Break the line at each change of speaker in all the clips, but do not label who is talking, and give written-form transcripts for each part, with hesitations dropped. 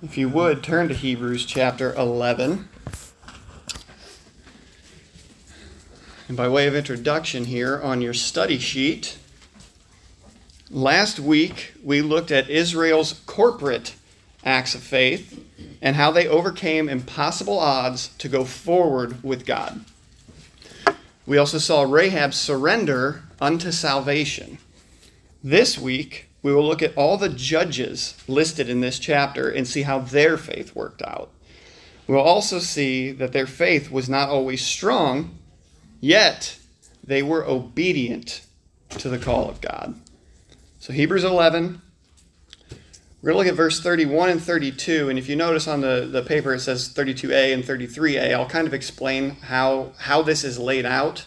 If you would, turn to Hebrews chapter 11. And by way of introduction here on your study sheet, last week we looked at Israel's corporate acts of faith and how they overcame impossible odds to go forward with God. We also saw Rahab's surrender unto salvation. This week, we will look at all the judges listed in this chapter and see how their faith worked out. We'll also see that their faith was not always strong, yet they were obedient to the call of God. So Hebrews 11, we're going to look at verse 31 and 32. And if you notice on the paper, it says 32a and 33a. I'll kind of explain how this is laid out.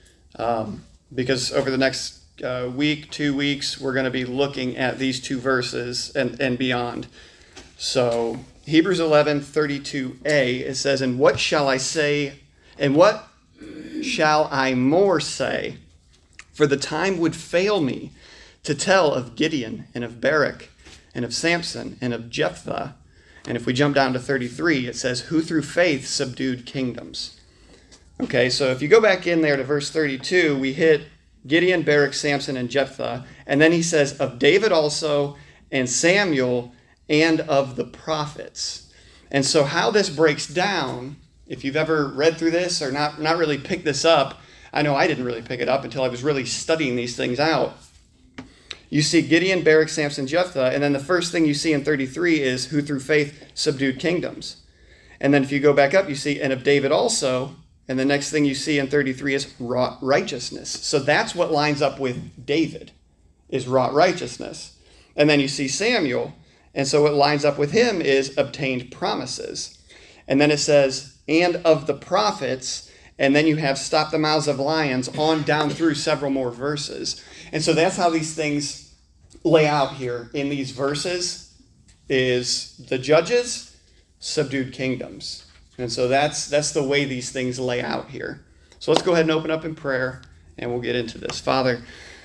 Because over the next week, 2 weeks, we're going to be looking at these two verses and beyond. So Hebrews 11, 32a, it says, "And what shall I say, and what shall I more say? For the time would fail me to tell of Gideon and of Barak and of Samson and of Jephthah." And if we jump down to 33, it says, "Who through faith subdued kingdoms." Okay, so if you go back in there to verse 32, we hit Gideon, Barak, Samson, and Jephthah. And then he says, "Of David also, and Samuel, and of the prophets." And so how this breaks down, if you've ever read through this or not really picked this up, I know I didn't really pick it up until I was really studying these things out. You see Gideon, Barak, Samson, Jephthah, and then the first thing you see in 33 is who through faith subdued kingdoms. And then if you go back up, you see, "And of David also," and the next thing you see in 33 is wrought righteousness. So that's what lines up with David, is wrought righteousness. And then you see Samuel, and so what lines up with him is obtained promises. And then it says, "And of the prophets," and then you have "stop the mouths of lions," on down through several more verses. And so that's how these things lay out here in these verses, is the judges subdued kingdoms. And so that's the way these things lay out here. So let's go ahead and open up in prayer, and we'll get into this. Father,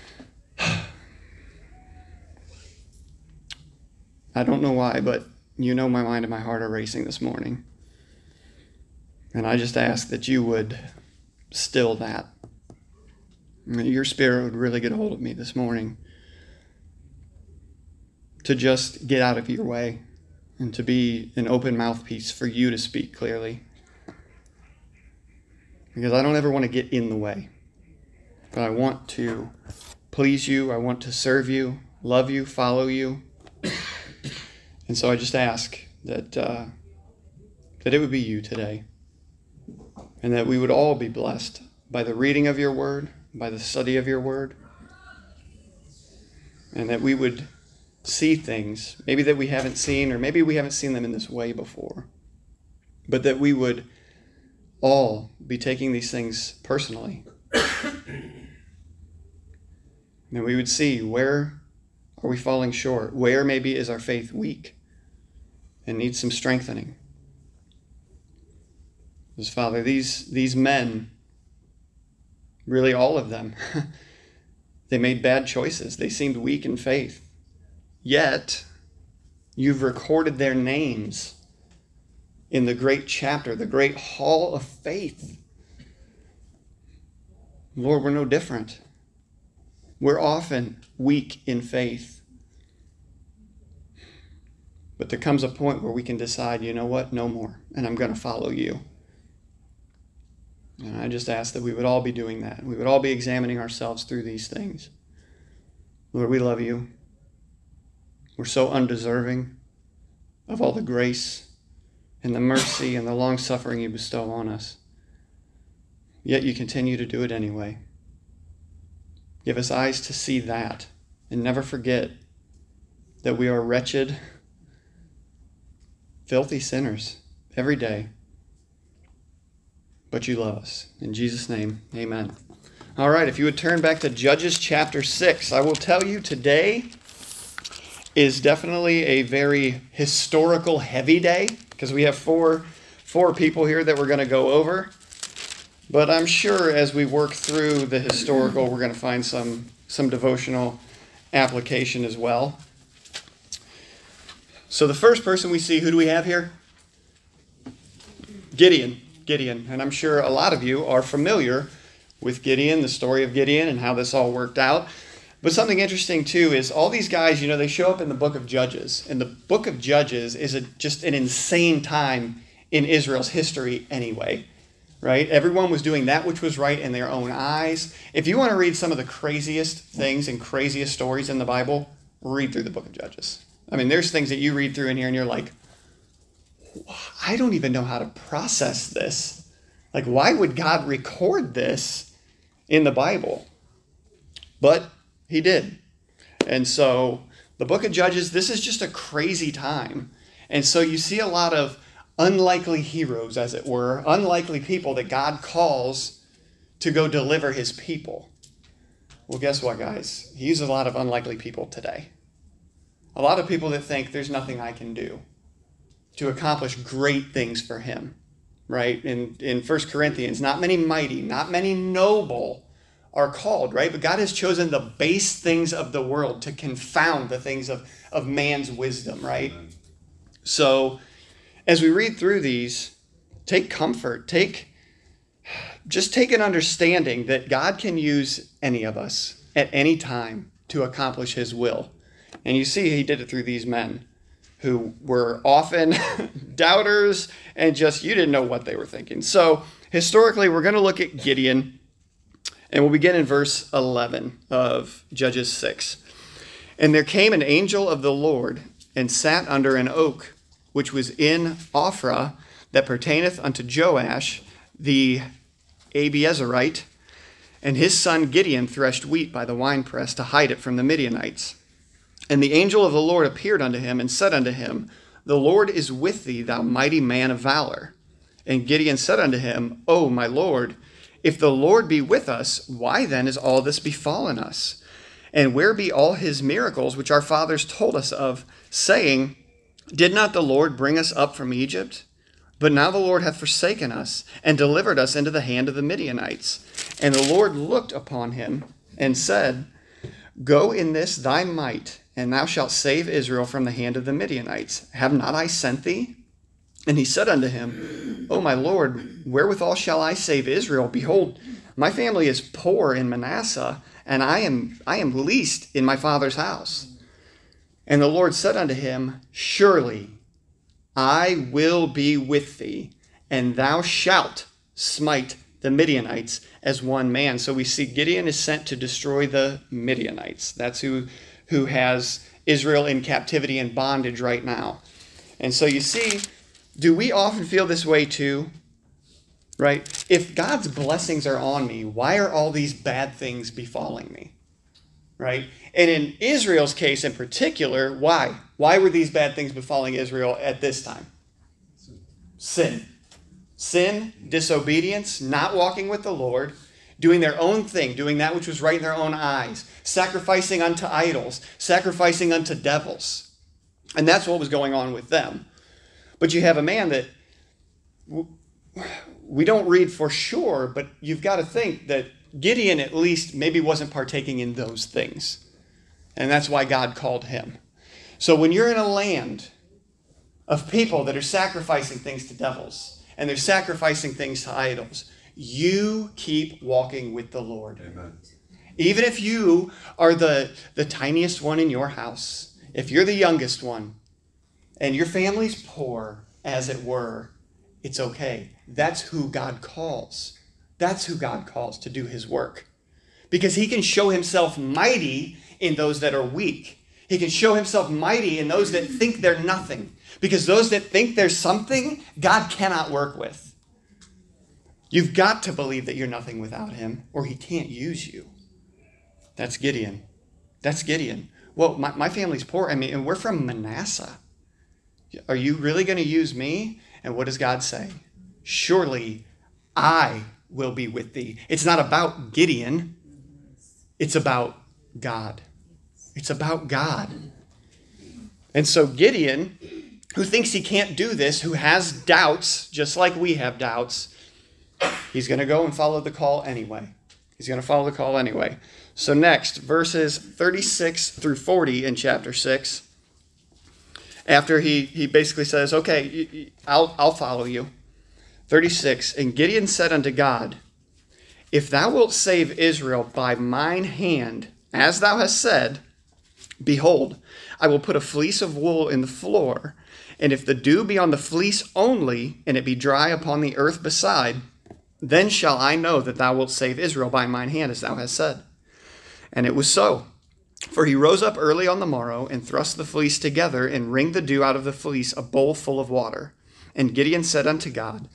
I don't know why, but you know my mind and my heart are racing this morning. And I just ask that you would still that. Your Spirit would really get a hold of me this morning to just get out of your way and to be an open mouthpiece for you to speak clearly. Because I don't ever want to get in the way. But I want to please you. I want to serve you, love you, follow you. And so I just ask that it would be you today. And that we would all be blessed by the reading of your word, by the study of your word. And that we would see things, maybe that we haven't seen, or maybe we haven't seen them in this way before. But that we would all be taking these things personally. And we would see, where are we falling short? Where maybe is our faith weak and needs some strengthening? Because Father, these men, really all of them, they made bad choices. They seemed weak in faith. Yet, you've recorded their names in the great chapter, the great hall of faith. Lord, we're no different. We're often weak in faith. But there comes a point where we can decide, you know what, no more, and I'm going to follow you. And I just ask that we would all be doing that. We would all be examining ourselves through these things. Lord, we love you. We're so undeserving of all the grace and the mercy and the long-suffering you bestow on us. Yet you continue to do it anyway. Give us eyes to see that, and never forget that we are wretched, filthy sinners every day. But you love us. In Jesus' name, amen. All right, if you would turn back to Judges chapter 6, I will tell you today is definitely a very historical heavy day, because we have four people here that we're going to go over. But I'm sure as we work through the historical, we're going to find some devotional application as well. So the first person we see, who do we have here? Gideon. And I'm sure a lot of you are familiar with Gideon, the story of Gideon and how this all worked out. But something interesting too is all these guys, they show up in the book of Judges. And the book of Judges is just an insane time in Israel's history anyway, right? Everyone was doing that which was right in their own eyes. If you want to read some of the craziest things and craziest stories in the Bible, read through the book of Judges. I mean, there's things that you read through in here and you're like, I don't even know how to process this. Like, why would God record this in the Bible? But he did. And so the book of Judges, this is just a crazy time. And so you see a lot of unlikely heroes, as it were, unlikely people that God calls to go deliver his people. Well, guess what, guys? He uses a lot of unlikely people today. A lot of people that think there's nothing I can do to accomplish great things for him, right? In 1 Corinthians, not many mighty, not many noble are called, right? But God has chosen the base things of the world to confound the things of man's wisdom, right? Amen. So as we read through these, take comfort, just take an understanding that God can use any of us at any time to accomplish his will. And you see he did it through these men who were often doubters and just, you didn't know what they were thinking. So historically, we're going to look at Gideon, and we'll begin in verse 11 of Judges 6. And there came an angel of the Lord and sat under an oak, which was in Ophrah, that pertaineth unto Joash the Abiezrite, and his son Gideon threshed wheat by the winepress to hide it from the Midianites. And the angel of the Lord appeared unto him and said unto him, The Lord is with thee, thou mighty man of valor. And Gideon said unto him, O my Lord, if the Lord be with us, why then is all this befallen us? And where be all his miracles which our fathers told us of, saying, Did not the Lord bring us up from Egypt? But now the Lord hath forsaken us, and delivered us into the hand of the Midianites. And the Lord looked upon him, and said, Go in this thy might, and thou shalt save Israel from the hand of the Midianites. Have not I sent thee? And he said unto him, O my Lord, wherewithal shall I save Israel? Behold, my family is poor in Manasseh, and I am least in my father's house. And the Lord said unto him, Surely I will be with thee, and thou shalt smite the Midianites as one man. So we see Gideon is sent to destroy the Midianites. That's who has Israel in captivity and bondage right now. And so you see, do we often feel this way too? Right? If God's blessings are on me, why are all these bad things befalling me? Right? And in Israel's case in particular, why? Why were these bad things befalling Israel at this time? Sin. Sin, disobedience, not walking with the Lord, doing their own thing, doing that which was right in their own eyes, sacrificing unto idols, sacrificing unto devils. And that's what was going on with them. But you have a man that we don't read for sure, but you've got to think that Gideon at least maybe wasn't partaking in those things. And that's why God called him. So when you're in a land of people that are sacrificing things to devils, and they're sacrificing things to idols, you keep walking with the Lord. Amen. Even if you are the tiniest one in your house, if you're the youngest one, and your family's poor, as it were, it's okay. That's who God calls. That's who God calls to do his work. Because he can show himself mighty in those that are weak. He can show himself mighty in those that think they're nothing. Because those that think there's something, God cannot work with. You've got to believe that you're nothing without him, or he can't use you. That's Gideon. That's Gideon. Well, my family's poor. And we're from Manasseh. Are you really going to use me? And what does God say? Surely I will be with thee. It's not about Gideon. It's about God. It's about God. And so Gideon, who thinks he can't do this, who has doubts, just like we have doubts, he's going to go and follow the call anyway. He's going to follow the call anyway. So next, verses 36 through 40 in chapter 6. After he basically says, okay, I'll follow you. 36, and Gideon said unto God, if thou wilt save Israel by mine hand, as thou hast said, behold, I will put a fleece of wool in the floor, and if the dew be on the fleece only, and it be dry upon the earth beside, then shall I know that thou wilt save Israel by mine hand, as thou hast said. And it was so. For he rose up early on the morrow, and thrust the fleece together, and wringed the dew out of the fleece, a bowl full of water. And Gideon said unto God,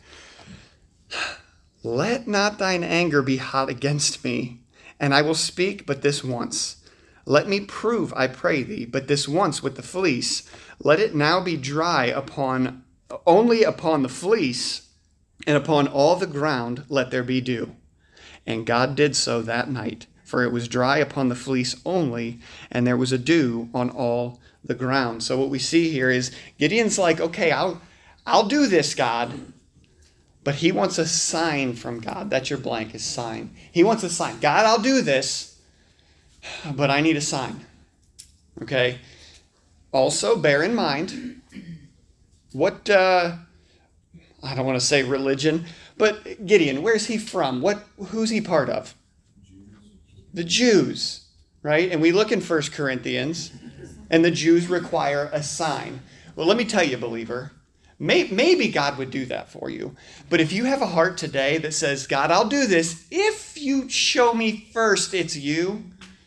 let not thine anger be hot against me, and I will speak but this once. Let me prove, I pray thee, but this once with the fleece. Let it now be dry only upon the fleece, and upon all the ground let there be dew. And God did so that night, for it was dry upon the fleece only, and there was a dew on all the ground. So what we see here is Gideon's like, okay, I'll do this, God. But he wants a sign from God. That's your blank, is sign. He wants a sign. God, I'll do this, but I need a sign. Okay? Also, bear in mind, what, I don't want to say religion, but Gideon, where's he from? Who's he part of? The Jews, right? And we look in 1 Corinthians, and the Jews require a sign. Well, let me tell you, believer, maybe God would do that for you. But if you have a heart today that says, God, I'll do this if you show me first it's you,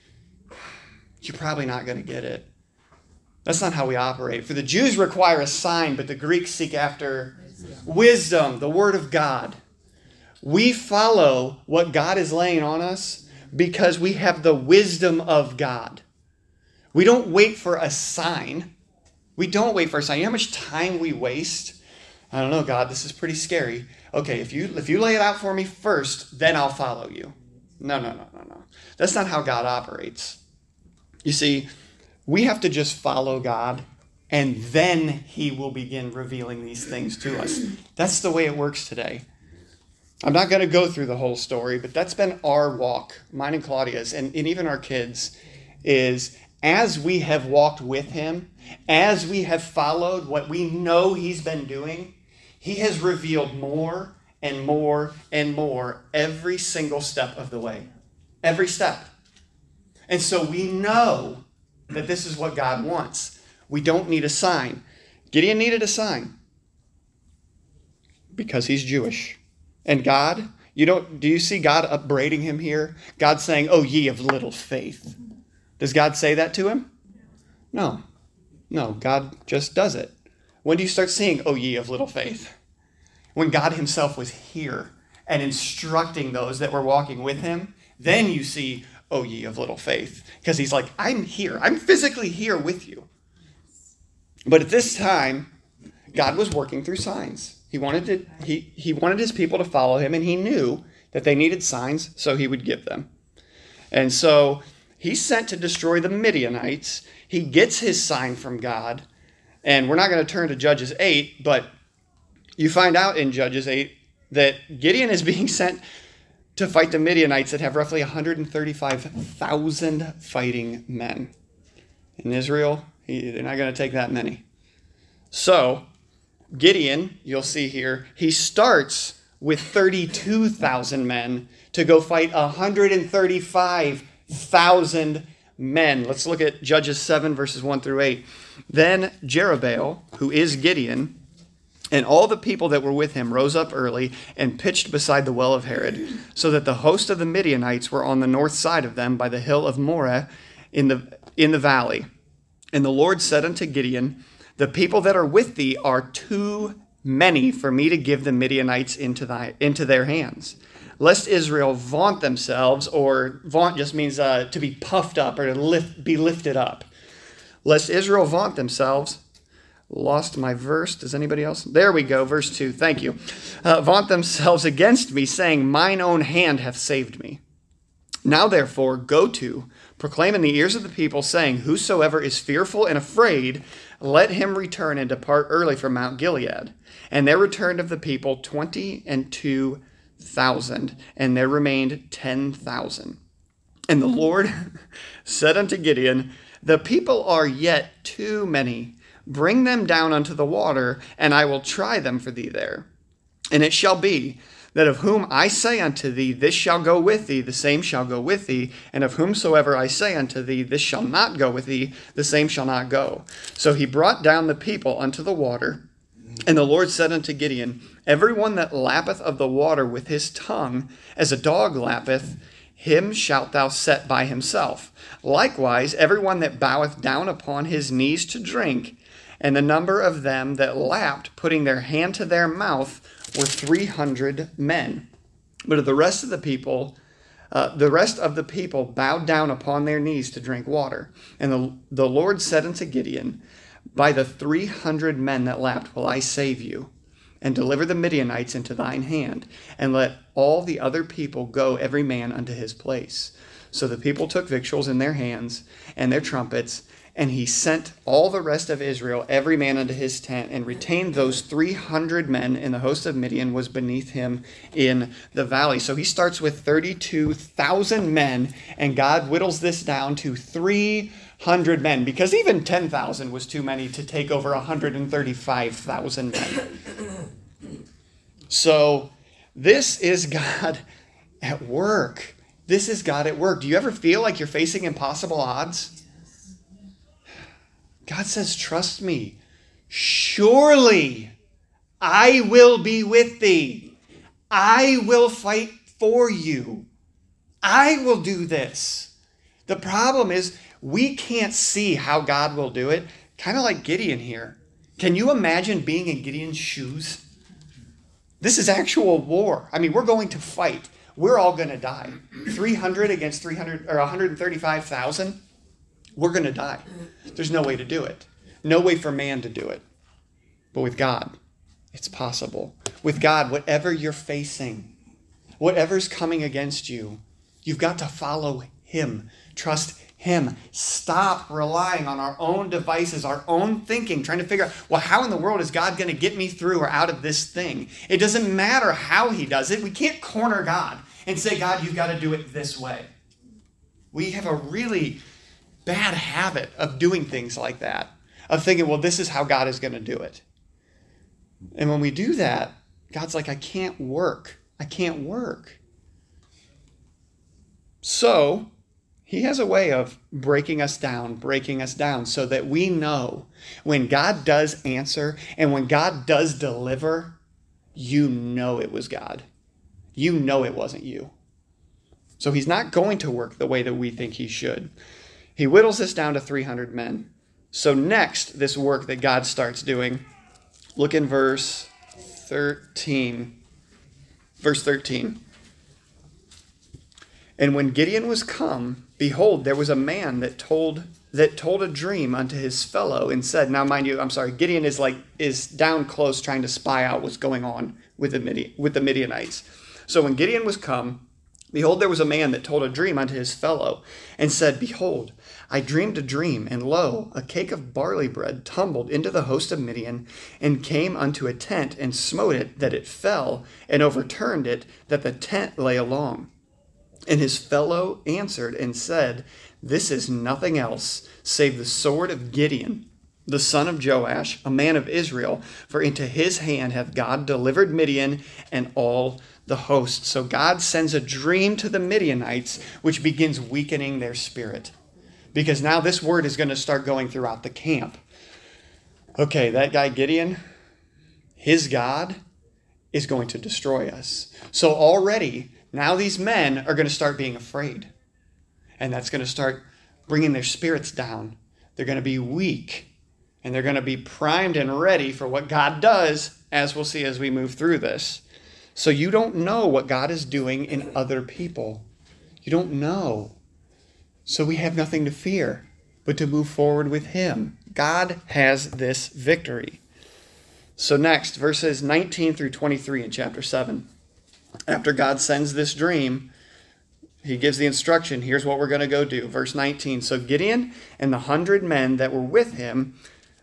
you're probably not going to get it. That's not how we operate. For the Jews require a sign, but the Greeks seek after wisdom, the word of God. We follow what God is laying on us because we have the wisdom of God. We don't wait for a sign. We don't wait for a sign. You know how much time we waste? I don't know, God, this is pretty scary. Okay, if you lay it out for me first, then I'll follow you. No. That's not how God operates. You see, we have to just follow God, and then he will begin revealing these things to us. That's the way it works today. I'm not going to go through the whole story, but that's been our walk, mine and Claudia's, and even our kids, is as we have walked with him, as we have followed what we know he's been doing, he has revealed more and more and more every single step of the way. Every step. And so we know that this is what God wants. We don't need a sign. Gideon needed a sign because he's Jewish. And God, do you see God upbraiding him here? God saying, oh, ye of little faith. Does God say that to him? No, God just does it. When do you start seeing, oh, ye of little faith? When God himself was here and instructing those that were walking with him, then you see, oh, ye of little faith. Because he's like, I'm here. I'm physically here with you. But at this time, God was working through signs. He wanted his people to follow him, and he knew that they needed signs, so he would give them. And so he's sent to destroy the Midianites. He gets his sign from God. And we're not going to turn to Judges 8, but you find out in Judges 8 that Gideon is being sent to fight the Midianites that have roughly 135,000 fighting men. In Israel, they're not going to take that many. So Gideon, you'll see here, he starts with 32,000 men to go fight 135,000 men. Let's look at Judges 7, verses 1 through 8. Then Jerubbaal, who is Gideon, and all the people that were with him rose up early and pitched beside the well of Harod, so that the host of the Midianites were on the north side of them by the hill of Moreh in the valley. And the Lord said unto Gideon, the people that are with thee are too many for me to give the Midianites into their hands. Lest Israel vaunt themselves, or vaunt just means to be puffed up or to be lifted up. Lest Israel vaunt themselves. Lost my verse. Does anybody else? There we go. Verse 2. Thank you. Vaunt themselves against me, saying, mine own hand hath saved me. Now therefore go to, proclaim in the ears of the people, saying, whosoever is fearful and afraid, let him return and depart early from Mount Gilead. And there returned of the people 22,000, and there remained 10,000. And the Lord said unto Gideon, the people are yet too many. bring them down unto the water, and I will try them for thee there. And it shall be, that of whom I say unto thee, this shall go with thee, the same shall go with thee. And of whomsoever I say unto thee, this shall not go with thee, the same shall not go. So he brought down the people unto the water. And the Lord said unto Gideon, every one that lappeth of the water with his tongue, as a dog lappeth, him shalt thou set by himself. Likewise, every one that boweth down upon his knees to drink. And the number of them that lapped, putting their hand to their mouth, were 300 men. But of the rest of the people bowed down upon their knees to drink water. And the Lord said unto Gideon, by the 300 men that lapped will I save you, and deliver the Midianites into thine hand, and let all the other people go every man unto his place. So the people took victuals in their hands, and their trumpets, and he sent all the rest of Israel, every man unto his tent, and retained those 300 men, and the host of Midian was beneath him in the valley. So he starts with 32,000 men, and God whittles this down to 300 men, because even 10,000 was too many to take over 135,000 men. So this is God at work. This is God at work. Do you ever feel like you're facing impossible odds? God says, trust me. Surely I will be with thee. I will fight for you. I will do this. The problem is we can't see how God will do it. Kind of like Gideon here. Can you imagine being in Gideon's shoes? This is actual war. I mean, we're going to fight. We're all going to die. 300 against 300 or 135,000. We're going to die. There's no way to do it. No way for man to do it. But with God, it's possible. With God, whatever you're facing, whatever's coming against you, you've got to follow him. Trust him. Stop relying on our own devices, our own thinking, trying to figure out, well, how in the world is God going to get me through or out of this thing? It doesn't matter how he does it. We can't corner God and say, God, you've got to do it this way. We have a really bad habit of doing things like that, of thinking, well, this is how God is going to do it. And when we do that, God's like, I can't work. I can't work. So he has a way of breaking us down so that we know when God does answer and when God does deliver, you know it was God. You know it wasn't you. So he's not going to work the way that we think he should. He whittles this down to 300 men. So next, this work that God starts doing, look in verse 13. Verse 13. And when Gideon was come, behold, there was a man that told a dream unto his fellow and said, now mind you, Gideon is down close trying to spy out what's going on with the Midianites. So when Gideon was come, behold, there was a man that told a dream unto his fellow, and said, behold, I dreamed a dream, and lo, a cake of barley bread tumbled into the host of Midian, and came unto a tent, and smote it, that it fell, and overturned it, that the tent lay along. And his fellow answered and said, this is nothing else, save the sword of Gideon, the son of Joash, a man of Israel, for into his hand hath God delivered Midian and all the host. So God sends a dream to the Midianites, which begins weakening their spirit. Because now this word is going to start going throughout the camp. Okay, that guy Gideon, his God is going to destroy us. So already, now these men are going to start being afraid. And that's going to start bringing their spirits down. They're going to be weak. And they're going to be primed and ready for what God does, as we'll see as we move through this. So you don't know what God is doing in other people. You don't know. So we have nothing to fear, but to move forward with him. God has this victory. So next, verses 19 through 23 in chapter 7. After God sends this dream, he gives the instruction, here's what we're going to go do. Verse 19, so Gideon and the 100 men that were with him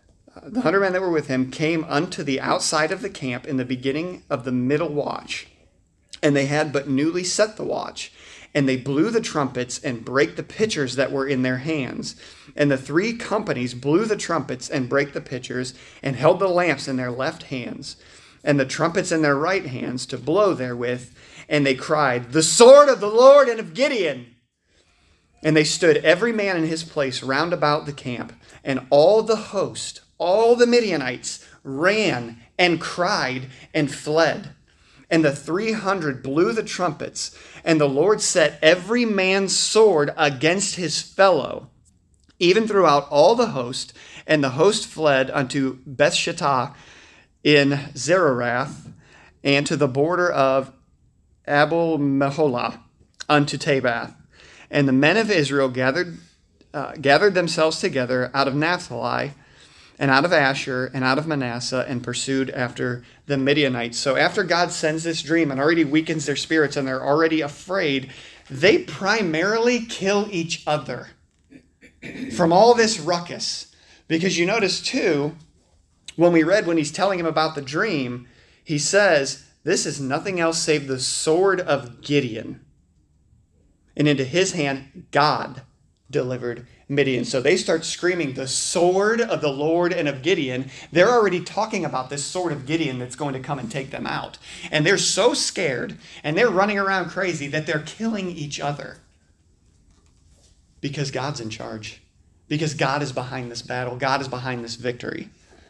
came unto the outside of the camp in the beginning of the middle watch. And they had but newly set the watch. And they blew the trumpets and brake the pitchers that were in their hands. And the 3 companies blew the trumpets and brake the pitchers, and held the lamps in their left hands, and the trumpets in their right hands to blow therewith. And they cried, "The sword of the Lord and of Gideon!" And they stood every man in his place round about the camp. And all the host, all the Midianites, ran and cried and fled. And the 300 blew the trumpets, and the Lord set every man's sword against his fellow, even throughout all the host. And the host fled unto Bethshittah in Zererath, and to the border of Abel-Meholah, unto Tabath. And the men of Israel gathered themselves together out of Naphtali, and out of Asher, and out of Manasseh, and pursued after the Midianites. So after God sends this dream and already weakens their spirits, and they're already afraid, they primarily kill each other from all this ruckus. Because you notice too, when he's telling him about the dream, he says, this is nothing else save the sword of Gideon. And into his hand, God delivered Midian. So they start screaming, the sword of the Lord and of Gideon. They're already talking about this sword of Gideon that's going to come and take them out. And they're so scared, and they're running around crazy that they're killing each other. Because God's in charge. Because God is behind this battle. God is behind this victory.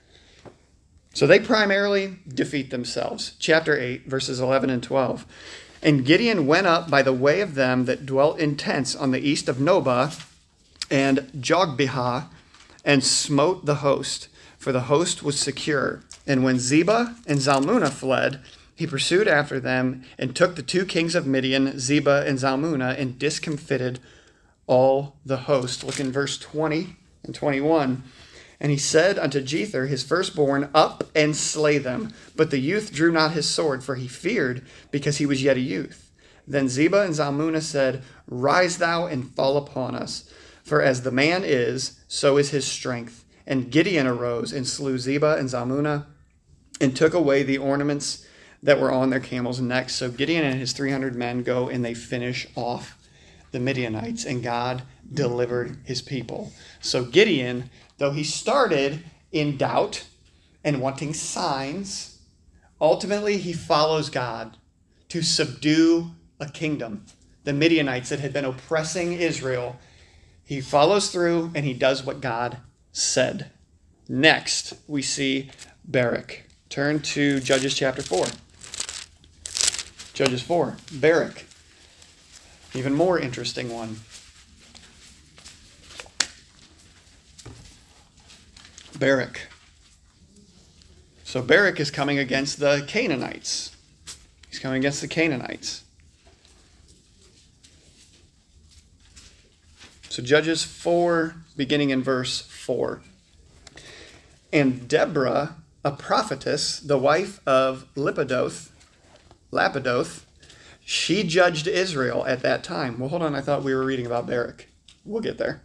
So they primarily defeat themselves. Chapter 8, verses 11 and 12. And Gideon went up by the way of them that dwelt in tents on the east of Nobah and Jogbehah, and smote the host, for the host was secure. And when Zebah and Zalmunna fled, he pursued after them, and took the 2 kings of Midian, Zebah and Zalmunna, and discomfited all the host. Look in verse 20 and 21. And he said unto Jether, his firstborn, up and slay them. But the youth drew not his sword, for he feared, because he was yet a youth. Then Zebah and Zalmunna said, rise thou and fall upon us. For as the man is, so is his strength. And Gideon arose and slew Zebah and Zalmunna, and took away the ornaments that were on their camels' necks. So Gideon and his 300 men go, and they finish off the Midianites, and God delivered his people. So Gideon, though he started in doubt and wanting signs, ultimately he follows God to subdue a kingdom, the Midianites that had been oppressing Israel. He follows through, and he does what God said. Next, we see Barak. Turn to Judges chapter 4. Judges 4. Barak. Even more interesting one. Barak. So Barak is coming against the Canaanites. He's coming against the Canaanites. So Judges 4, beginning in verse 4. And Deborah, a prophetess, the wife of Lapidoth, she judged Israel at that time. Well, hold on, I thought we were reading about Barak. We'll get there.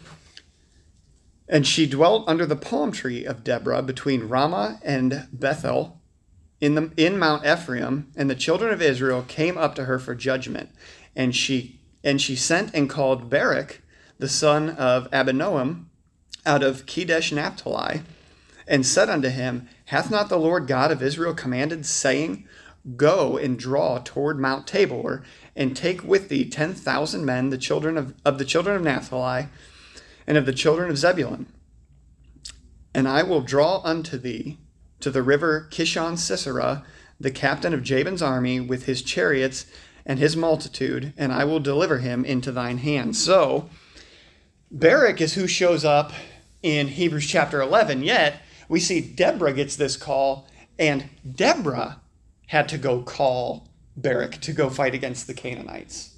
And she dwelt under the palm tree of Deborah between Ramah and Bethel in Mount Ephraim, and the children of Israel came up to her for judgment. And she sent and called Barak, the son of Abinoam, out of Kedesh Naphtali, and said unto him, hath not the Lord God of Israel commanded, saying, go and draw toward Mount Tabor, and take with thee 10,000 men, the children of the children of Naphtali, and of the children of Zebulun. And I will draw unto thee to the river Kishon Sisera, the captain of Jabin's army, with his chariots and his multitude, and I will deliver him into thine hand. So, Barak is who shows up in Hebrews chapter 11, yet we see Deborah gets this call, and Deborah had to go call Barak to go fight against the Canaanites.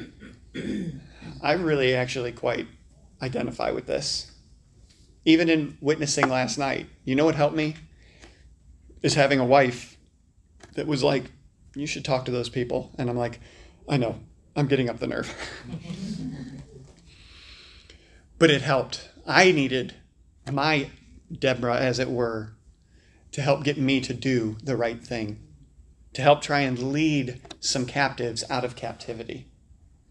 I really actually quite identify with this. Even in witnessing last night, you know what helped me? Is having a wife that was like, you should talk to those people. And I'm like, I know, I'm getting up the nerve. But it helped. I needed my Deborah, as it were, to help get me to do the right thing, to help try and lead some captives out of captivity.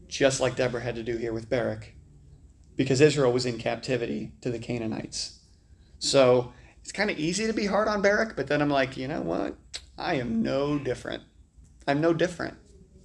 just like Deborah had to do here with Barak, because Israel was in captivity to the Canaanites. So it's kind of easy to be hard on Barak, but then I'm like, you know what? I am no different. I'm no different.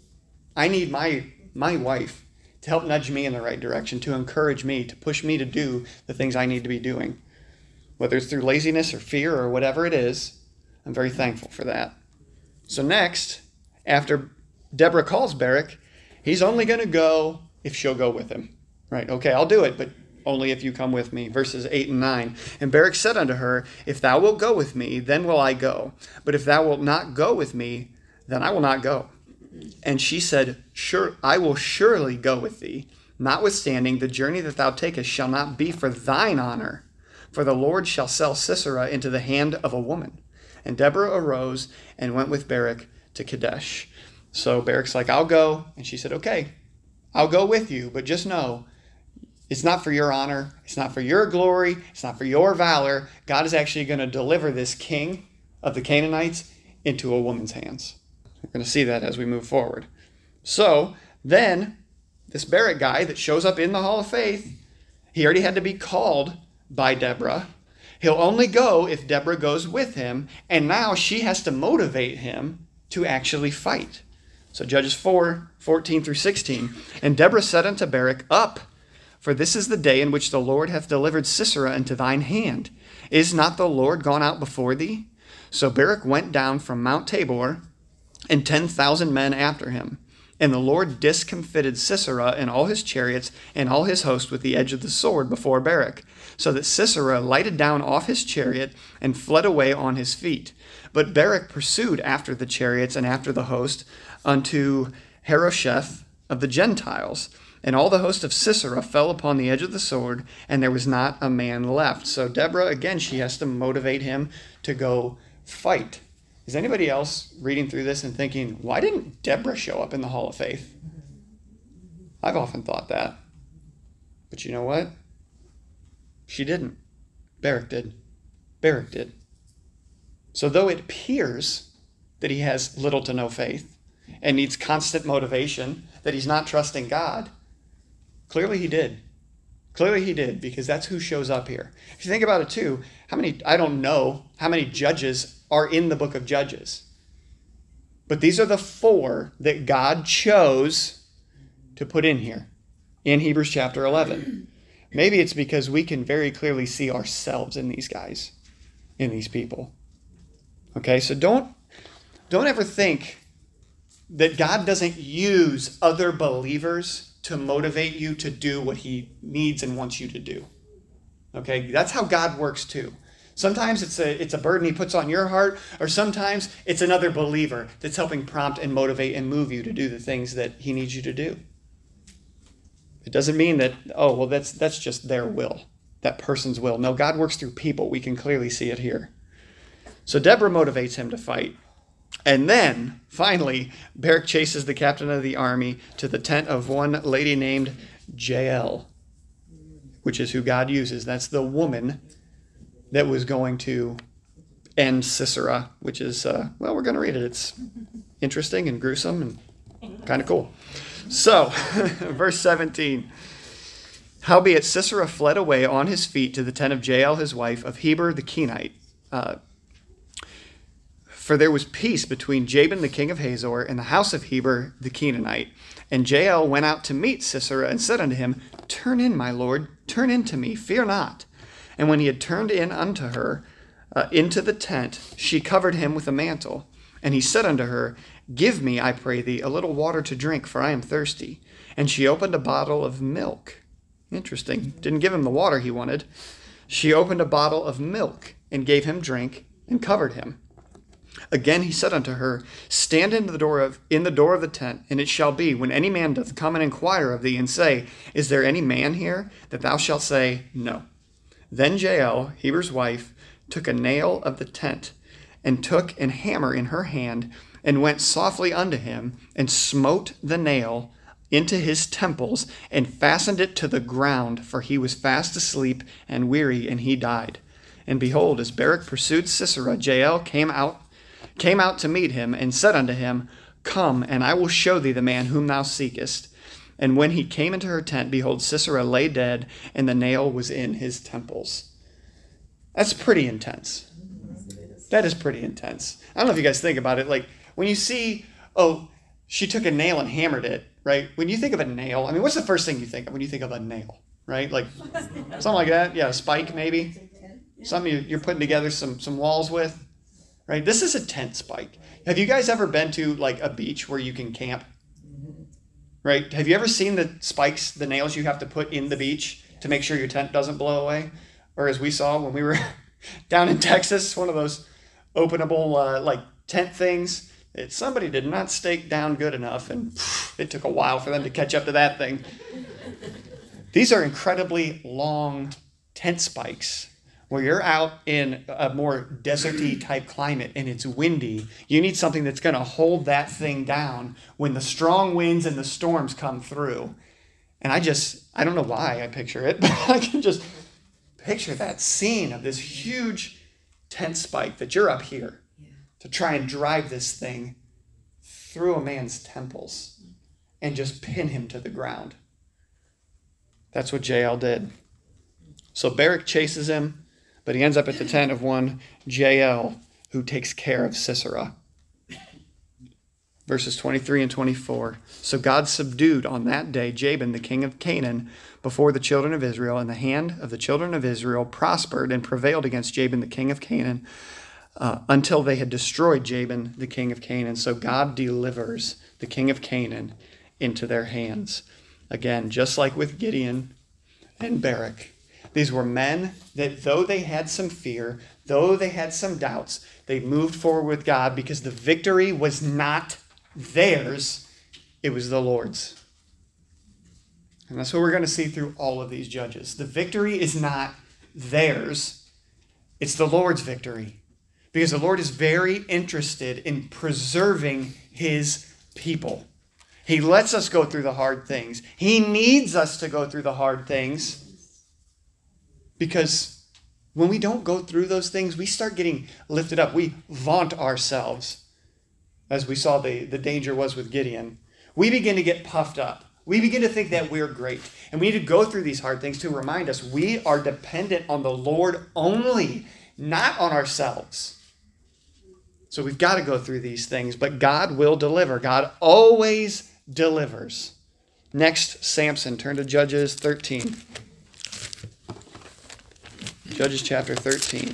I need my wife to help nudge me in the right direction, to encourage me, to push me to do the things I need to be doing. Whether it's through laziness or fear or whatever it is, I'm very thankful for that. So next, after Deborah calls Barak, he's only going to go if she'll go with him. Right? Okay, I'll do it, but only if you come with me. Verses 8 and 9. And Barak said unto her, If thou wilt go with me, then will I go. But if thou wilt not go with me, then I will not go. And she said, Sure, I will surely go with thee. Notwithstanding, the journey that thou takest shall not be for thine honor, for the Lord shall sell Sisera into the hand of a woman. And Deborah arose and went with Barak to Kadesh. So Barak's like, I'll go. And she said, okay, I'll go with you, but just know, it's not for your honor. It's not for your glory. It's not for your valor. God is actually going to deliver this king of the Canaanites into a woman's hands. We're going to see that as we move forward. So then this Barak guy that shows up in the Hall of Faith, he already had to be called by Deborah. He'll only go if Deborah goes with him. And now she has to motivate him to actually fight. So Judges 4:14 through 16. And Deborah said unto Barak, Up, for this is the day in which the Lord hath delivered Sisera into thine hand. Is not the Lord gone out before thee? So Barak went down from Mount Tabor, and 10,000 men after him. And the Lord discomfited Sisera and all his chariots and all his host with the edge of the sword before Barak, so that Sisera lighted down off his chariot and fled away on his feet. But Barak pursued after the chariots and after the host unto Harosheth of the Gentiles. And all the host of Sisera fell upon the edge of the sword, and there was not a man left. So Deborah, again, she has to motivate him to go fight. Is anybody else reading through this and thinking, why didn't Deborah show up in the Hall of Faith? I've often thought that. But you know what? She didn't. Barak did. Barak did. So though it appears that he has little to no faith and needs constant motivation, that he's not trusting God, clearly he did. Clearly he did, because that's who shows up here. If you think about it too, I don't know how many judges are in the book of Judges. But these are the 4 that God chose to put in here in Hebrews chapter 11. Maybe it's because we can very clearly see ourselves in these guys, in these people. Okay, so don't ever think that God doesn't use other believers to motivate you to do what he needs and wants you to do. Okay, that's how God works too. Sometimes it's a burden he puts on your heart, or sometimes it's another believer that's helping prompt and motivate and move you to do the things that he needs you to do. It doesn't mean that, that's just their will, that person's will. No, God works through people. We can clearly see it here. So Deborah motivates him to fight. And then, finally, Barak chases the captain of the army to the tent of one lady named Jael, which is who God uses. That's the woman that was going to end Sisera, which is, we're going to read it. It's interesting and gruesome and kind of cool. So, verse 17. Howbeit Sisera fled away on his feet to the tent of Jael his wife, of Heber the Kenite. For there was peace between Jabin the king of Hazor and the house of Heber the Kenite. And Jael went out to meet Sisera and said unto him, Turn in, my lord, turn in to me, fear not. And when he had turned in unto her into the tent, she covered him with a mantle. And he said unto her, Give me, I pray thee, a little water to drink, for I am thirsty. And she opened a bottle of milk. Interesting. Didn't give him the water he wanted. She opened a bottle of milk and gave him drink and covered him. Again he said unto her, Stand in the door of the tent, and it shall be, when any man doth come and inquire of thee, and say, Is there any man here? That thou shalt say, No. Then Jael, Heber's wife, took a nail of the tent, and took an hammer in her hand, and went softly unto him, and smote the nail into his temples, and fastened it to the ground, for he was fast asleep and weary, and he died. And behold, as Barak pursued Sisera, Jael came out to meet him, and said unto him, Come, and I will show thee the man whom thou seekest. And when he came into her tent, behold, Sisera lay dead, and the nail was in his temples. That's pretty intense. That is pretty intense. I don't know if you guys think about it. Like, when you see, oh, she took a nail and hammered it, right? When you think of a nail, I mean, what's the first thing you think of when you think of a nail, right? Like, something like that? Yeah, a spike maybe? Something you're putting together some walls with, right? This is a tent spike. Have you guys ever been to, like, a beach where you can camp? Right? Have you ever seen the spikes, the nails you have to put in the beach to make sure your tent doesn't blow away? Or as we saw when we were down in Texas, one of those openable like tent things. Somebody did not stake down good enough, and it took a while for them to catch up to that thing. These are incredibly long tent spikes where you're out in a more deserty type climate and it's windy. You need something that's going to hold that thing down when the strong winds and the storms come through. And I don't know why I picture it, but I can just picture that scene of this huge tent spike that you're up here to try and drive this thing through a man's temples and just pin him to the ground. That's what Jael did. So Barak chases him, but he ends up at the tent of one Jael, who takes care of Sisera. Verses 23 and 24. So God subdued on that day Jabin, the king of Canaan, before the children of Israel, and the hand of the children of Israel prospered and prevailed against Jabin, the king of Canaan, until they had destroyed Jabin, the king of Canaan. So God delivers the king of Canaan into their hands. Again, just like with Gideon and Barak. These were men that, though they had some fear, though they had some doubts, they moved forward with God because the victory was not theirs, it was the Lord's. And that's what we're going to see through all of these judges. The victory is not theirs, it's the Lord's victory. Because the Lord is very interested in preserving his people. He lets us go through the hard things. He needs us to go through the hard things. Because when we don't go through those things, we start getting lifted up. We vaunt ourselves, as we saw the danger was with Gideon. We begin to get puffed up. We begin to think that we're great. And we need to go through these hard things to remind us we are dependent on the Lord only, not on ourselves. So we've got to go through these things, but God will deliver. God always delivers. Next, Samson. Turn to Judges 13. Judges chapter 13.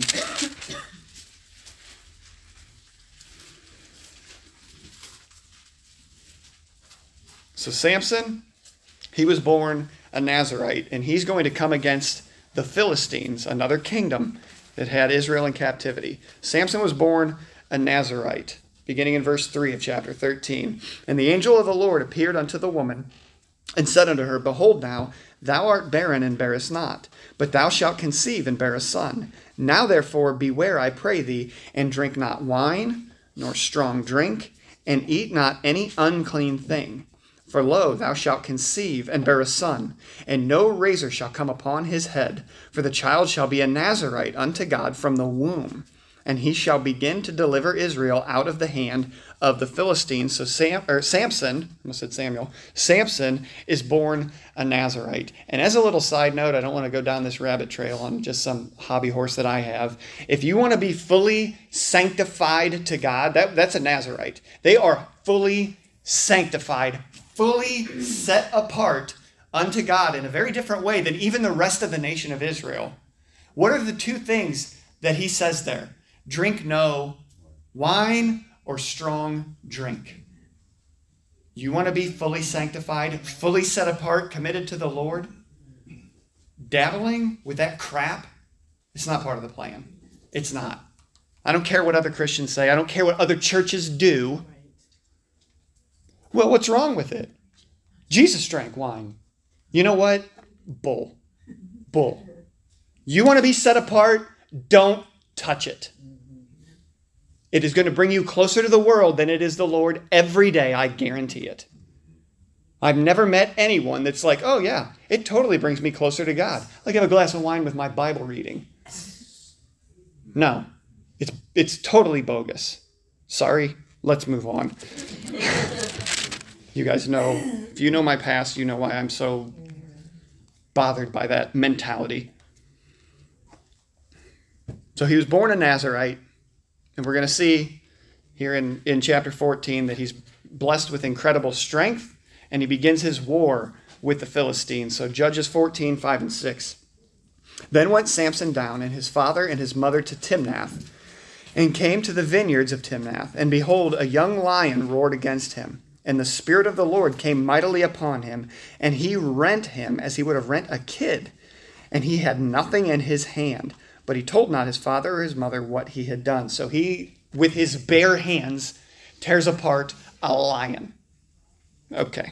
So Samson, he was born a Nazarite, and he's going to come against the Philistines, another kingdom that had Israel in captivity. Samson was born a Nazarite, beginning in verse 3 of chapter 13. And the angel of the Lord appeared unto the woman and said unto her, Behold now, thou art barren and bearest not, but thou shalt conceive and bear a son. Now therefore beware, I pray thee, and drink not wine, nor strong drink, and eat not any unclean thing. For lo, thou shalt conceive and bear a son, and no razor shall come upon his head, for the child shall be a Nazarite unto God from the womb. And he shall begin to deliver Israel out of the hand of the Philistines. So Samson, I almost said Samuel, Samson is born a Nazarite. And as a little side note, I don't want to go down this rabbit trail on just some hobby horse that I have. If you want to be fully sanctified to God, that's a Nazarite. They are fully sanctified, fully set apart unto God in a very different way than even the rest of the nation of Israel. What are the two things that he says there? Drink no wine or strong drink. You want to be fully sanctified, fully set apart, committed to the Lord? Dabbling with that crap, it's not part of the plan. It's not. I don't care what other Christians say. I don't care what other churches do. Well, what's wrong with it? Jesus drank wine. You know what? Bull. Bull. You want to be set apart? Don't touch it. It is going to bring you closer to the world than it is the Lord every day, I guarantee it. I've never met anyone that's like, oh yeah, it totally brings me closer to God. Like have a glass of wine with my Bible reading. No, it's totally bogus. Sorry, let's move on. You guys know, if you know my past, you know why I'm so bothered by that mentality. So he was born a Nazirite, and we're going to see here in chapter 14 that he's blessed with incredible strength, and he begins his war with the Philistines. So Judges 14, 5 and 6. Then went Samson down, and his father and his mother to Timnath, and came to the vineyards of Timnath. And behold, a young lion roared against him. And the Spirit of the Lord came mightily upon him, and he rent him as he would have rent a kid. And he had nothing in his hand, but he told not his father or his mother what he had done. So he, with his bare hands, tears apart a lion. Okay.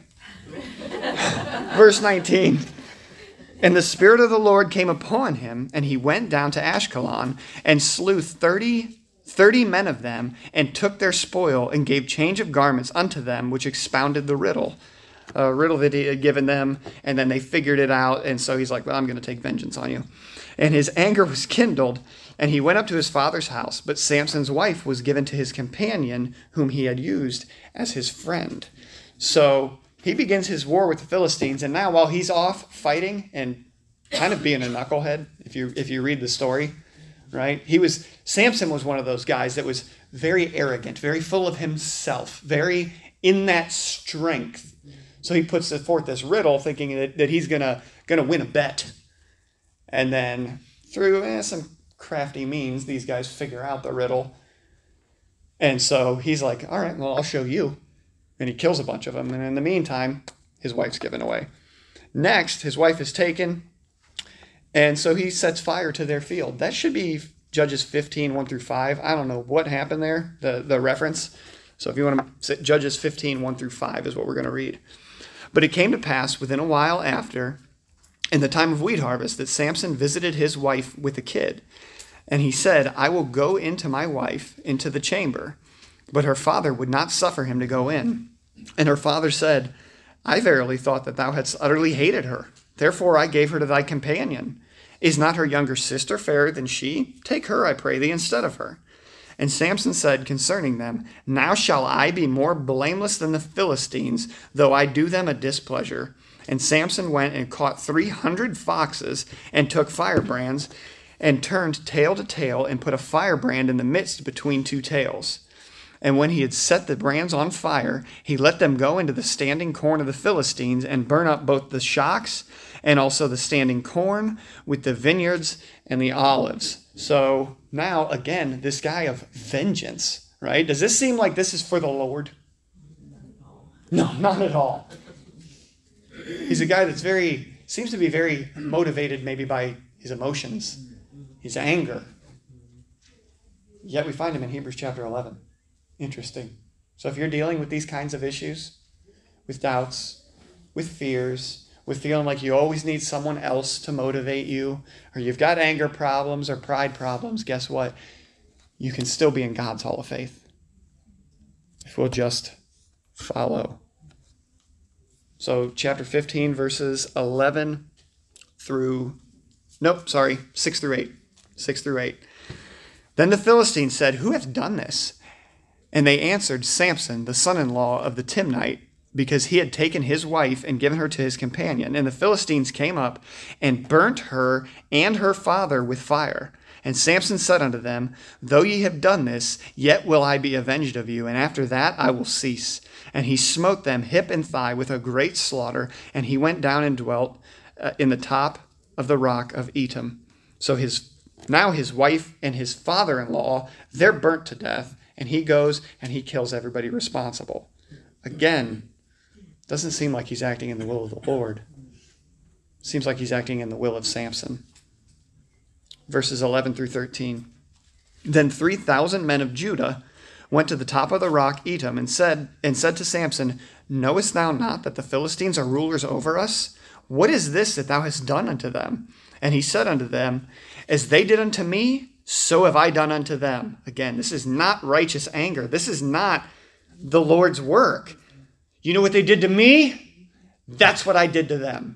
Verse 19. And the Spirit of the Lord came upon him, and he went down to Ashkelon, and slew 30 men of them, and took their spoil, and gave change of garments unto them, which expounded the riddle. A riddle that he had given them, and then they figured it out, and so he's like, well, I'm going to take vengeance on you. And his anger was kindled, and he went up to his father's house, but Samson's wife was given to his companion, whom he had used as his friend. So he begins his war with the Philistines, and now while he's off fighting and kind of being a knucklehead, if you read the story, right? Samson was one of those guys that was very arrogant, very full of himself, very in that strength. So he puts forth this riddle thinking that he's gonna win a bet. And then through some crafty means, these guys figure out the riddle. And so he's like, all right, well, I'll show you. And he kills a bunch of them. And in the meantime, his wife's given away. Next, his wife is taken. And so he sets fire to their field. That should be Judges 15, 1 through 5. I don't know what happened there, the reference. So if you want to, Judges 15, 1 through 5 is what we're going to read. But it came to pass within a while after, in the time of wheat harvest, that Samson visited his wife with a kid. And he said, I will go into my wife into the chamber. But her father would not suffer him to go in. And her father said, I verily thought that thou hadst utterly hated her. Therefore I gave her to thy companion. Is not her younger sister fairer than she? Take her, I pray thee, instead of her. And Samson said concerning them, Now shall I be more blameless than the Philistines, though I do them a displeasure. And Samson went and caught 300 foxes, and took firebrands, and turned tail to tail, and put a firebrand in the midst between two tails. And when he had set the brands on fire, he let them go into the standing corn of the Philistines, and burn up both the shocks and also the standing corn with the vineyards and the olives. So now, again, this guy of vengeance, right? Does this seem like this is for the Lord? No, not at all. He's a guy that's seems to be very motivated maybe by his emotions, his anger. Yet we find him in Hebrews chapter 11. Interesting. So if you're dealing with these kinds of issues, with doubts, with fears, with feeling like you always need someone else to motivate you, or you've got anger problems or pride problems, guess what? You can still be in God's hall of faith if we'll just follow. So chapter 15, verses 6 through 8. 6 through 8. Then the Philistines said, Who hath done this? And they answered, Samson, the son-in-law of the Timnite, because he had taken his wife and given her to his companion. And the Philistines came up and burnt her and her father with fire. And Samson said unto them, Though ye have done this, yet will I be avenged of you, and after that I will cease. And he smote them hip and thigh with a great slaughter, and he went down and dwelt in the top of the rock of Etam. So now his wife and his father-in-law, they're burnt to death, and he goes and he kills everybody responsible. Again, doesn't seem like he's acting in the will of the Lord. Seems like he's acting in the will of Samson. Verses 11 through 13. Then 3,000 men of Judah went to the top of the rock Etam and said to Samson, Knowest thou not that the Philistines are rulers over us? What is this that thou hast done unto them? And he said unto them, As they did unto me, so have I done unto them. Again, this is not righteous anger. This is not the Lord's work. You know what they did to me? That's what I did to them.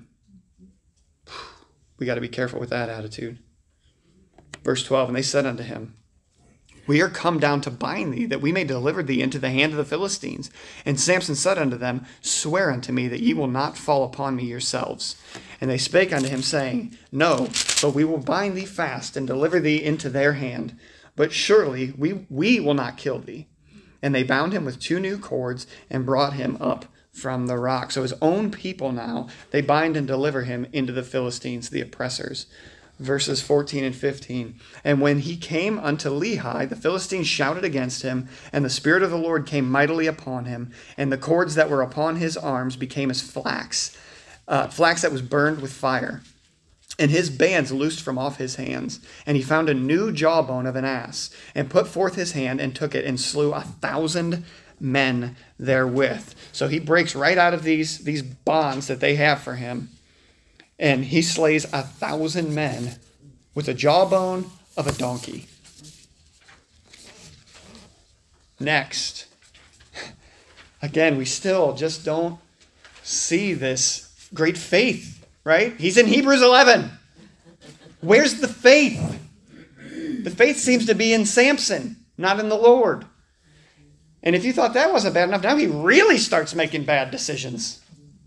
We got to be careful with that attitude. Verse 12, and they said unto him, We are come down to bind thee, that we may deliver thee into the hand of the Philistines. And Samson said unto them, Swear unto me that ye will not fall upon me yourselves. And they spake unto him, saying, No, but we will bind thee fast and deliver thee into their hand. But surely we will not kill thee. And they bound him with 2 new cords and brought him up from the rock. So his own people now, they bind and deliver him into the Philistines, the oppressors. Verses 14 and 15. And when he came unto Lehi, the Philistines shouted against him, and the Spirit of the Lord came mightily upon him, and the cords that were upon his arms became as flax that was burned with fire. And his bands loosed from off his hands. And he found a new jawbone of an ass, and put forth his hand, and took it, and slew 1,000 men therewith. So he breaks right out of these bonds that they have for him. And he slays 1,000 men with a jawbone of a donkey. Next. Again, we still just don't see this great faith, right? He's in Hebrews 11. Where's the faith? The faith seems to be in Samson, not in the Lord. And if you thought that wasn't bad enough, now he really starts making bad decisions.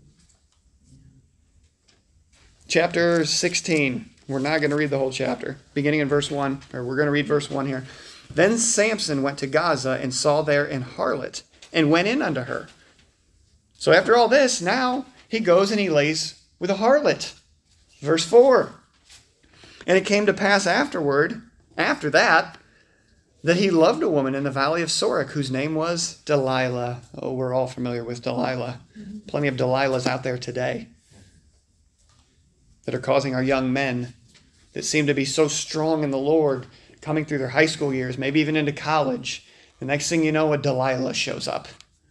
Chapter 16. We're not going to read the whole chapter. Beginning in verse 1, or we're going to read verse 1 here. Then Samson went to Gaza and saw there an harlot, and went in unto her. So after all this, now he goes and he lays with a harlot. Verse 4. And it came to pass after that he loved a woman in the valley of Sorek, whose name was Delilah. Oh, we're all familiar with Delilah. Plenty of Delilahs out there today that are causing our young men that seem to be so strong in the Lord, coming through their high school years, maybe even into college. The next thing you know, a Delilah shows up.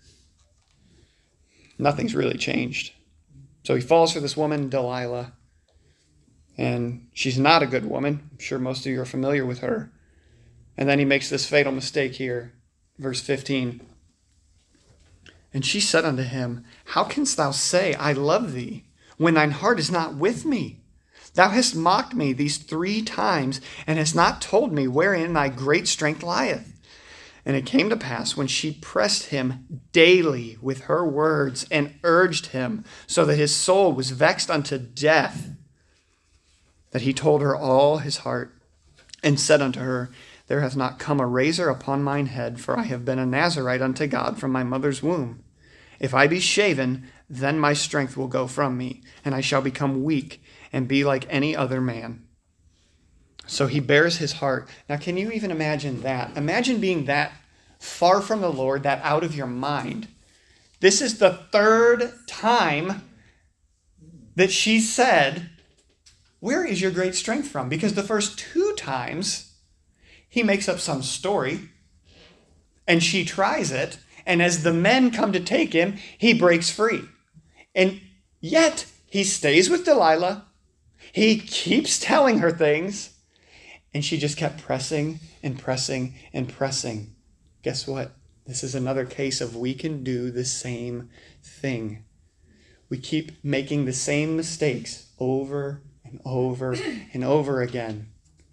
Nothing's really changed. So he falls for this woman, Delilah. And she's not a good woman. I'm sure most of you are familiar with her. And then he makes this fatal mistake here. Verse 15. And she said unto him, How canst thou say, I love thee, when thine heart is not with me? Thou hast mocked me these 3 times, and hast not told me wherein thy great strength lieth. And it came to pass, when she pressed him daily with her words, and urged him, so that his soul was vexed unto death, that he told her all his heart, and said unto her, There hath not come a razor upon mine head, for I have been a Nazarite unto God from my mother's womb. If I be shaven, then my strength will go from me, and I shall become weak, and be like any other man. So he bears his heart. Now, can you even imagine that? Imagine being that far from the Lord, that out of your mind. This is the 3rd time that she said, Where is your great strength from? Because the first 2 times, he makes up some story, and she tries it, and as the men come to take him, he breaks free. And yet, he stays with Delilah. He keeps telling her things, and she just kept pressing and pressing and pressing. Guess what? This is another case of we can do the same thing. We keep making the same mistakes over and over and over again.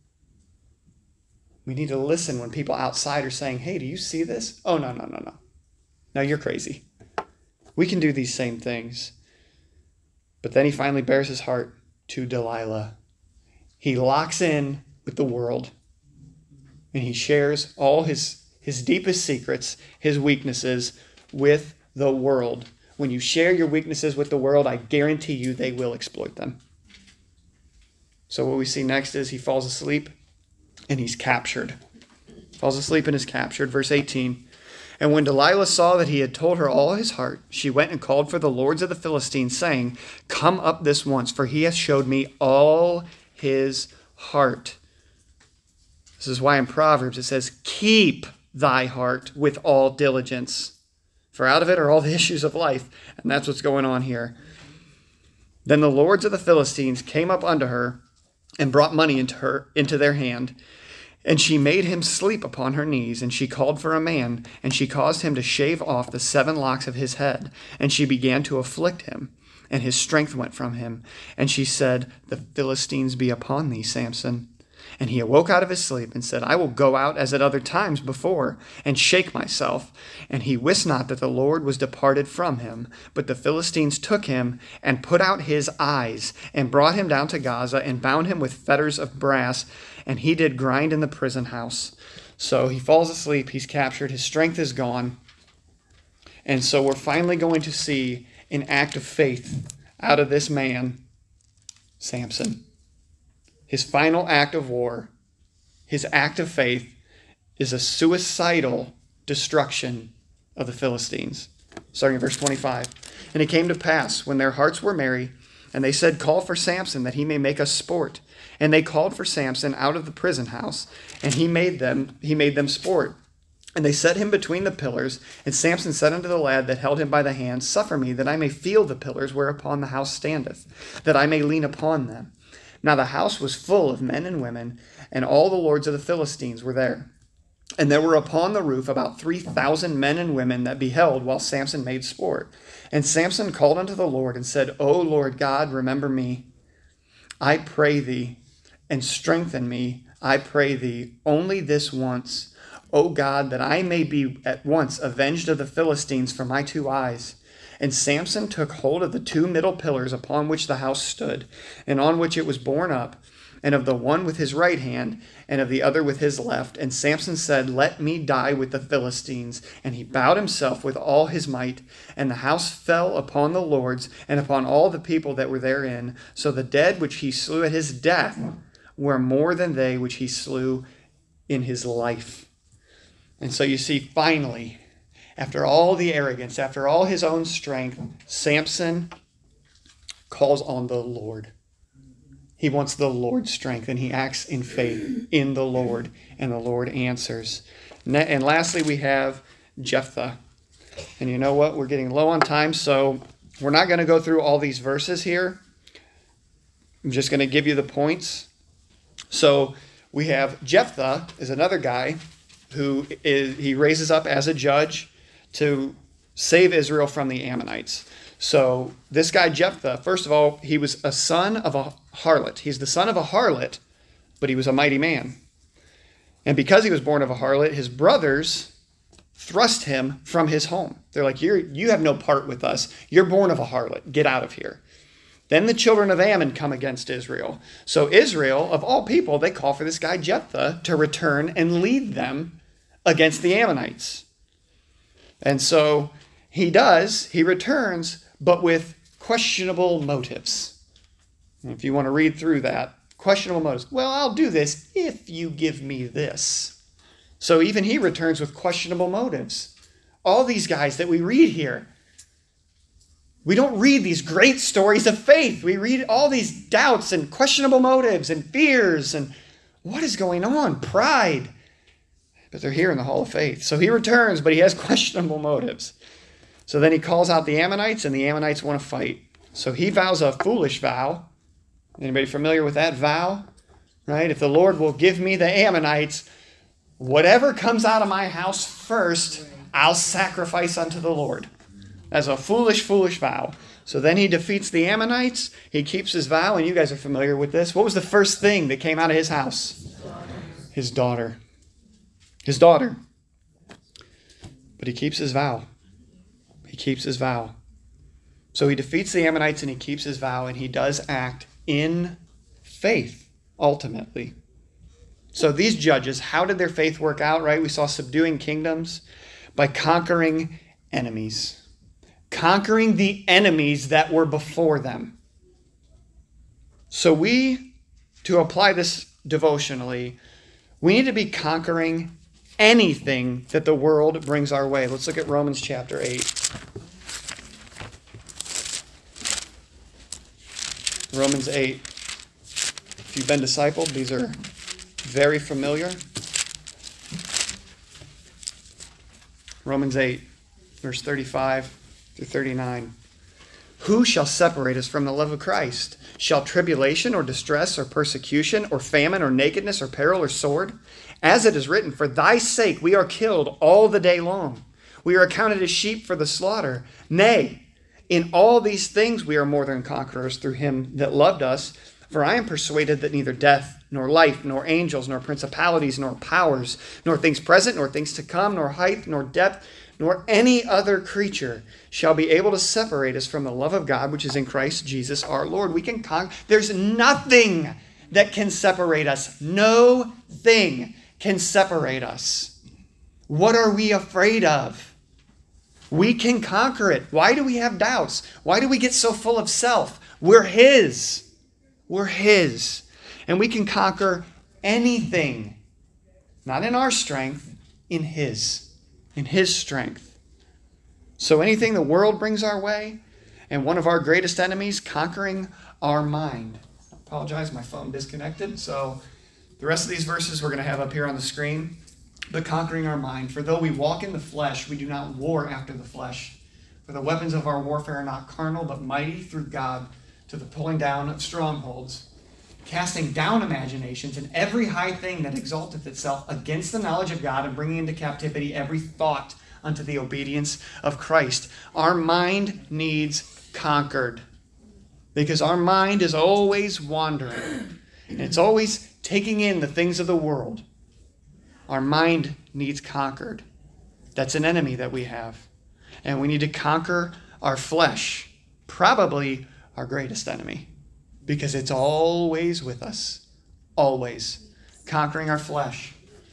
We need to listen when people outside are saying, Hey, do you see this? Oh, no. No, you're crazy. We can do these same things. But then he finally bears his heart to Delilah. He locks in with the world, and he shares all his deepest secrets, his weaknesses with the world. When you share your weaknesses with the world, I guarantee you they will exploit them. So what we see next is he falls asleep and he's captured. Falls asleep and is captured. Verse 18. And when Delilah saw that he had told her all his heart, she went and called for the lords of the Philistines, saying, Come up this once, for he hath showed me all his heart. This is why in Proverbs it says, Keep thy heart with all diligence, for out of it are all the issues of life. And that's what's going on here. Then the lords of the Philistines came up unto her and brought money into their hand. And she made him sleep upon her knees, and she called for a man, and she caused him to shave off the 7 locks of his head. And she began to afflict him, and his strength went from him. And she said, The Philistines be upon thee, Samson. And he awoke out of his sleep and said, I will go out as at other times before, and shake myself. And he wist not that the Lord was departed from him. But the Philistines took him, and put out his eyes, and brought him down to Gaza, and bound him with fetters of brass, and he did grind in the prison house. So he falls asleep, he's captured, his strength is gone. And so we're finally going to see an act of faith out of this man, Samson. His final act of war, his act of faith, is a suicidal destruction of the Philistines. Starting in verse 25. And it came to pass, when their hearts were merry, and they said, Call for Samson, that he may make us sport. And they called for Samson out of the prison house, and he made them sport. And they set him between the pillars, and Samson said unto the lad that held him by the hand, Suffer me, that I may feel the pillars whereupon the house standeth, that I may lean upon them. Now the house was full of men and women, and all the lords of the Philistines were there. And there were upon the roof about 3,000 men and women that beheld while Samson made sport. And Samson called unto the Lord and said, O Lord God, remember me, I pray thee, and strengthen me, I pray thee, only this once, O God, that I may be at once avenged of the Philistines for my 2 eyes. And Samson took hold of the 2 middle pillars upon which the house stood, and on which it was borne up, and of the one with his right hand, and of the other with his left. And Samson said, Let me die with the Philistines. And he bowed himself with all his might, and the house fell upon the lords, and upon all the people that were therein. So the dead which he slew at his death were more than they which he slew in his life. And so you see, finally, after all the arrogance, after all his own strength, Samson calls on the Lord. He wants the Lord's strength, and he acts in faith in the Lord, and the Lord answers. And lastly, we have Jephthah. And you know what? We're getting low on time, so we're not going to go through all these verses here. I'm just going to give you the points. So we have Jephthah is another guy who he raises up as a judge to save Israel from the Ammonites. So this guy Jephthah, first of all, he was a son of a harlot. He's the son of a harlot, but he was a mighty man. And because he was born of a harlot, his brothers thrust him from his home. They're like, you have no part with us. You're born of a harlot. Get out of here. Then the children of Ammon come against Israel. So Israel, of all people, they call for this guy Jephthah to return and lead them against the Ammonites. And so he does. He returns, but with questionable motives. And if you want to read through that, questionable motives. Well, I'll do this if you give me this. So even he returns with questionable motives. All these guys that we read here, we don't read these great stories of faith. We read all these doubts and questionable motives and fears and what is going on? Pride. But they're here in the Hall of Faith. So he returns, but he has questionable motives. So then he calls out the Ammonites, and the Ammonites want to fight. So he vows a foolish vow. Anybody familiar with that vow? Right? If the Lord will give me the Ammonites, whatever comes out of my house first, I'll sacrifice unto the Lord. That's a foolish, foolish vow. So then he defeats the Ammonites. He keeps his vow, and you guys are familiar with this. What was the first thing that came out of his house? His daughter. His daughter. But he keeps his vow. He keeps his vow. So he defeats the Ammonites and he keeps his vow, and he does act in faith, ultimately. So these judges, how did their faith work out, right? We saw subduing kingdoms by conquering enemies. Conquering the enemies that were before them. So to apply this devotionally, we need to be conquering anything that the world brings our way. Let's look at Romans chapter 8. Romans 8. If you've been discipled, these are very familiar. Romans 8, verse 35 through 39. Who shall separate us from the love of Christ? Shall tribulation or distress or persecution or famine or nakedness or peril or sword? As it is written, for thy sake we are killed all the day long. We are accounted as sheep for the slaughter. Nay, in all these things we are more than conquerors through him that loved us. For I am persuaded that neither death, nor life, nor angels, nor principalities, nor powers, nor things present, nor things to come, nor height, nor depth, nor any other creature shall be able to separate us from the love of God, which is in Christ Jesus our Lord. We can conquer. There's nothing that can separate us. No thing can separate us. What are we afraid of? We can conquer it. Why do we have doubts? Why do we get so full of self? We're His. We're His. And we can conquer anything. Not in our strength, in His. In His strength. So anything the world brings our way, and one of our greatest enemies, conquering our mind. I apologize, my phone disconnected. So the rest of these verses we're going to have up here on the screen. But conquering our mind. For though we walk in the flesh, we do not war after the flesh. For the weapons of our warfare are not carnal, but mighty through God to the pulling down of strongholds, casting down imaginations and every high thing that exalteth itself against the knowledge of God, and bringing into captivity every thought unto the obedience of Christ. Our mind needs conquered because our mind is always wandering and it's always taking in the things of the world. Our mind needs conquered. That's an enemy that we have. And we need to conquer our flesh, probably our greatest enemy, because it's always with us. Always. Conquering our flesh.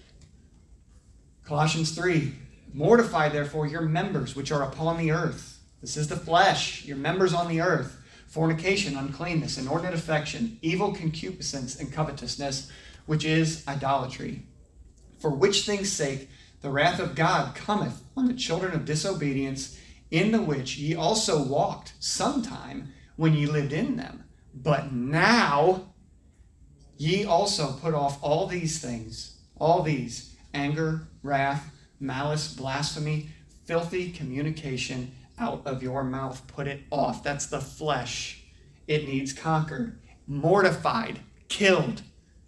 Colossians 3, mortify therefore your members which are upon the earth. This is the flesh, your members on the earth. Fornication, uncleanness, inordinate affection, evil concupiscence, and covetousness, which is idolatry. For which things' sake the wrath of God cometh on the children of disobedience, in the which ye also walked sometime when ye lived in them. But now ye also put off all these things, all these, anger, wrath, malice, blasphemy, filthy communication out of your mouth. Put it off. That's the flesh. It needs conquered, mortified, killed.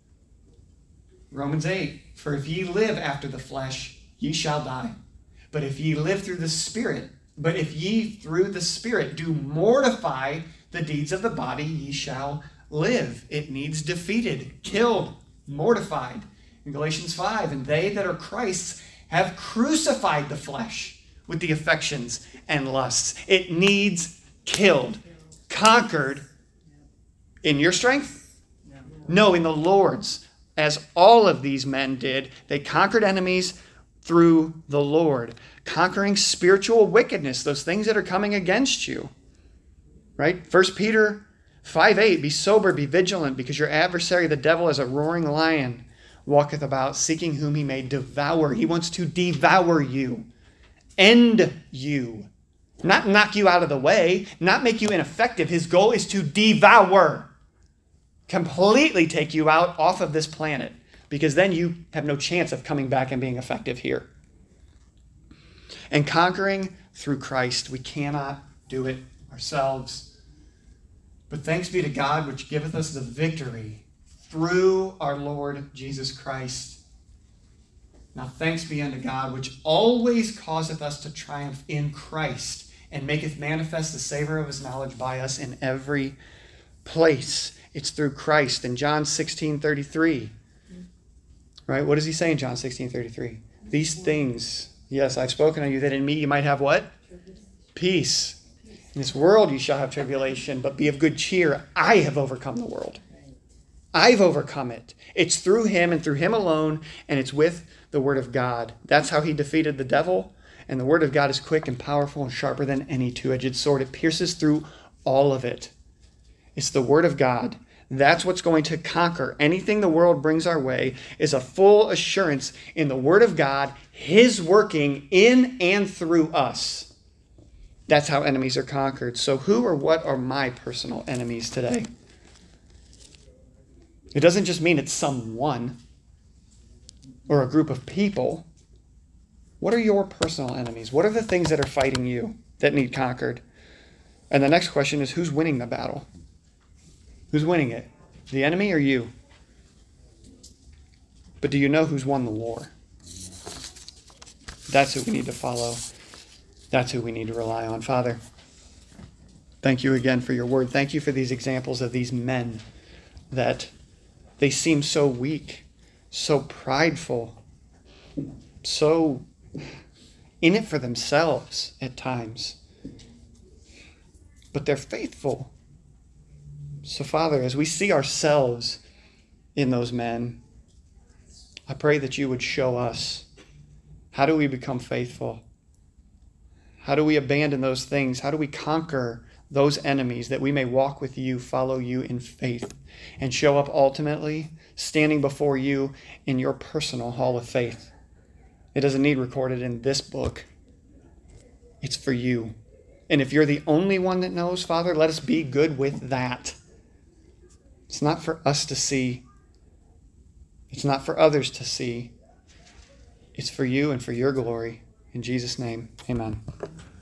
Romans 8, for if ye live after the flesh, ye shall die. But if ye live through the Spirit, through the Spirit do mortify the deeds of the body, ye shall live. It needs defeated, killed, mortified. In Galatians 5, and they that are Christ's have crucified the flesh with the affections and lusts. It needs killed, conquered. In your strength? No, in the Lord's. As all of these men did, they conquered enemies through the Lord. Conquering spiritual wickedness, those things that are coming against you. Right? 1 Peter 5:8, be sober, be vigilant, because your adversary, the devil, as a roaring lion, walketh about, seeking whom he may devour. He wants to devour you. End you. Not knock you out of the way, not make you ineffective. His goal is to devour. Completely take you out off of this planet, because then you have no chance of coming back and being effective here. And conquering through Christ, we cannot do it ourselves. But thanks be to God, which giveth us the victory through our Lord Jesus Christ. Now thanks be unto God, which always causeth us to triumph in Christ, and maketh manifest the savor of his knowledge by us in every place. It's through Christ. In John 16:33, right? What does he say in John 16:33? These things, yes, I've spoken unto you, that in me you might have what? Peace. In this world you shall have tribulation, but be of good cheer. I have overcome the world. I've overcome it. It's through him and through him alone, and it's with the word of God. That's how he defeated the devil. And the word of God is quick and powerful and sharper than any two-edged sword. It pierces through all of it. It's the word of God. That's what's going to conquer anything the world brings our way, is a full assurance in the word of God, his working in and through us. That's how enemies are conquered. So who or what are my personal enemies today? It doesn't just mean it's someone or a group of people. What are your personal enemies? What are the things that are fighting you that need conquered? And the next question is, who's winning the battle? Who's winning it? The enemy or you? But do you know who's won the war? That's who we need to follow. That's who we need to rely on. Father, thank you again for your word. Thank you for these examples of these men that they seem so weak, so prideful, so in it for themselves at times. But they're faithful. So, Father, as we see ourselves in those men, I pray that you would show us, how do we become faithful? How do we abandon those things? How do we conquer those enemies that we may walk with you, follow you in faith, and show up ultimately standing before you in your personal hall of faith? It doesn't need recorded in this book. It's for you. And if you're the only one that knows, Father, let us be good with that. It's not for us to see. It's not for others to see. It's for you and for your glory. In Jesus' name, amen.